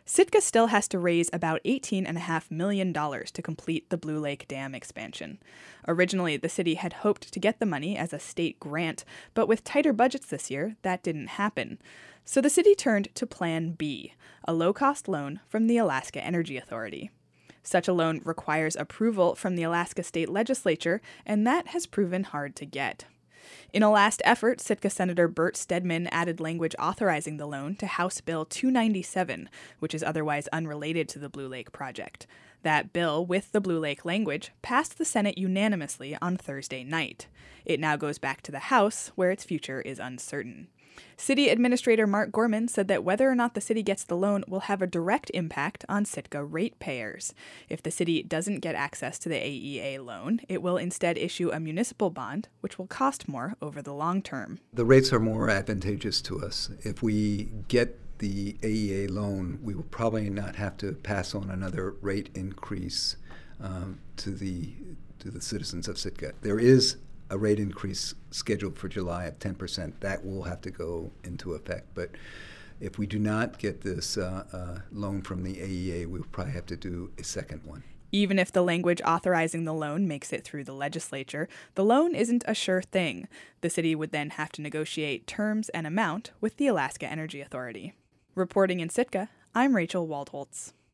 Sitka still has to raise about $18.5 million to complete the Blue Lake Dam expansion. Originally, the city had hoped to get the money as a state grant, but with tighter budgets this year, that didn't happen. So the city turned to Plan B, a low-cost loan from the Alaska Energy Authority. Such a loan requires approval from the Alaska State Legislature, and that has proven hard to get. In a last effort, Sitka Senator Bert Stedman added language authorizing the loan to House Bill 297, which is otherwise unrelated to the Blue Lake project. That bill, with the Blue Lake language, passed the Senate unanimously on Thursday night. It now goes back to the House, where its future is uncertain. City Administrator Mark Gorman said that whether or not the city gets the loan will have a direct impact on Sitka ratepayers. If the city doesn't get access to the AEA loan, it will instead issue a municipal bond, which will cost more over the long term. The rates are more advantageous to us. If we get the AEA loan, we will probably not have to pass on another rate increase to the citizens of Sitka. There is a rate increase scheduled for July of 10%. That will have to go into effect. But if we do not get this loan from the AEA, we'll probably have to do a second one. Even if the language authorizing the loan makes it through the legislature, the loan isn't a sure thing. The city would then have to negotiate terms and amount with the Alaska Energy Authority. Reporting in Sitka, I'm Rachel Waldholtz.